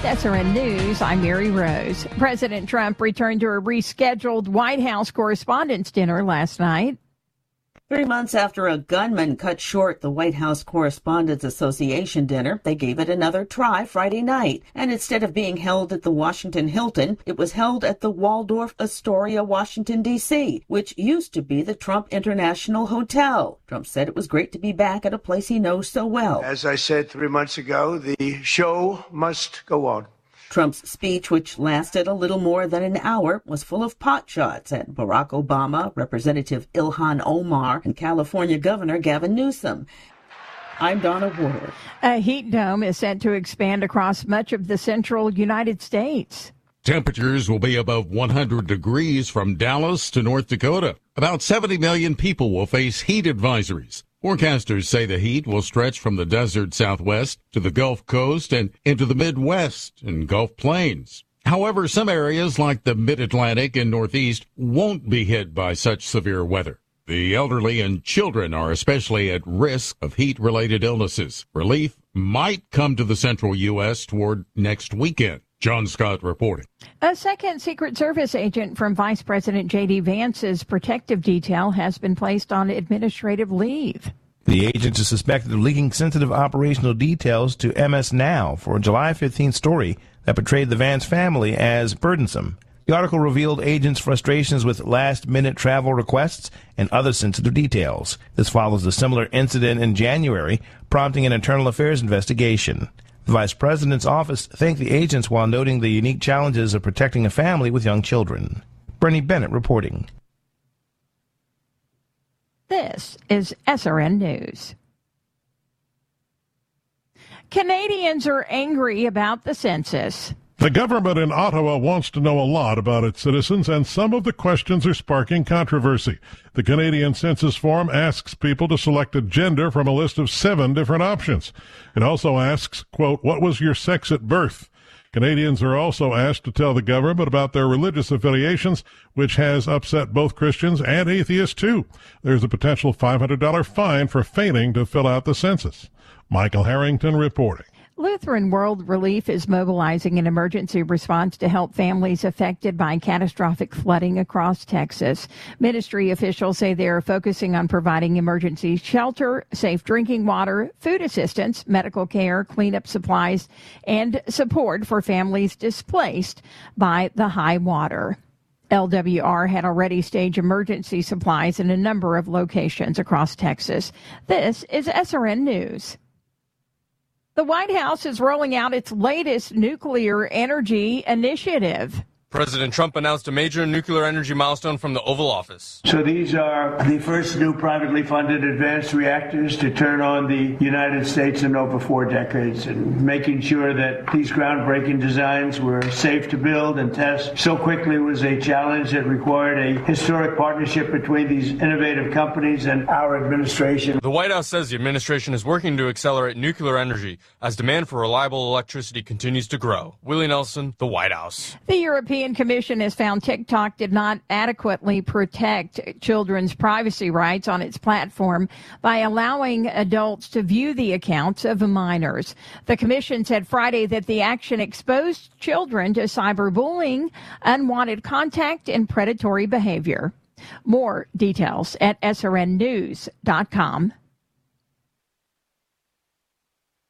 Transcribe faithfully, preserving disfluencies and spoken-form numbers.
S R N News, I'm Mary Rose. President Trump returned to a rescheduled White House Correspondents' Dinner last night. Three months after a gunman cut short the White House Correspondents Association dinner, they gave it another try Friday night. And instead of being held at the Washington Hilton, it was held at the Waldorf Astoria, Washington, D C, which used to be the Trump International Hotel. Trump said it was great to be back at a place he knows so well. As I said three months ago, the show must go on. Trump's speech, which lasted a little more than an hour, was full of pot shots at Barack Obama, Representative Ilhan Omar, and California Governor Gavin Newsom. I'm Donna Warder. A heat dome is set to expand across much of the central United States. Temperatures will be above one hundred degrees from Dallas to North Dakota. About seventy million people will face heat advisories. Forecasters say the heat will stretch from the desert Southwest to the Gulf Coast and into the Midwest and Gulf Plains. However, some areas like the Mid-Atlantic and Northeast won't be hit by such severe weather. The elderly and children are especially at risk of heat-related illnesses. Relief might come to the central U S toward next weekend. John Scott reporting. A second Secret Service agent from Vice President J D. Vance's protective detail has been placed on administrative leave. The agent is suspected of leaking sensitive operational details to M S Now for a July fifteenth story that portrayed the Vance family as burdensome. The article revealed agents' frustrations with last-minute travel requests and other sensitive details. This follows a similar incident in January, prompting an internal affairs investigation. The Vice President's office thanked the agents while noting the unique challenges of protecting a family with young children. Bernie Bennett reporting. This is S R N News. Canadians are angry about the census. The government in Ottawa wants to know a lot about its citizens, and some of the questions are sparking controversy. The Canadian Census Form asks people to select a gender from a list of seven different options. It also asks, quote, what was your sex at birth? Canadians are also asked to tell the government about their religious affiliations, which has upset both Christians and atheists, too. There's a potential five hundred dollars fine for failing to fill out the census. Michael Harrington reporting. Lutheran World Relief is mobilizing an emergency response to help families affected by catastrophic flooding across Texas. Ministry officials say they are focusing on providing emergency shelter, safe drinking water, food assistance, medical care, cleanup supplies, and support for families displaced by the high water. L W R had already staged emergency supplies in a number of locations across Texas. This is S R N News. The White House is rolling out its latest nuclear energy initiative. President Trump announced a major nuclear energy milestone from the Oval Office. So these are the first new privately funded advanced reactors to turn on the United States in over four decades, and making sure that these groundbreaking designs were safe to build and test so quickly was a challenge that required a historic partnership between these innovative companies and our administration. The White House says the administration is working to accelerate nuclear energy as demand for reliable electricity continues to grow. Willie Nelson, the White House. The European Commission has found TikTok did not adequately protect children's privacy rights on its platform by allowing adults to view the accounts of minors. The Commission said Friday that the action exposed children to cyberbullying, unwanted contact, and predatory behavior. More details at S R N news dot com.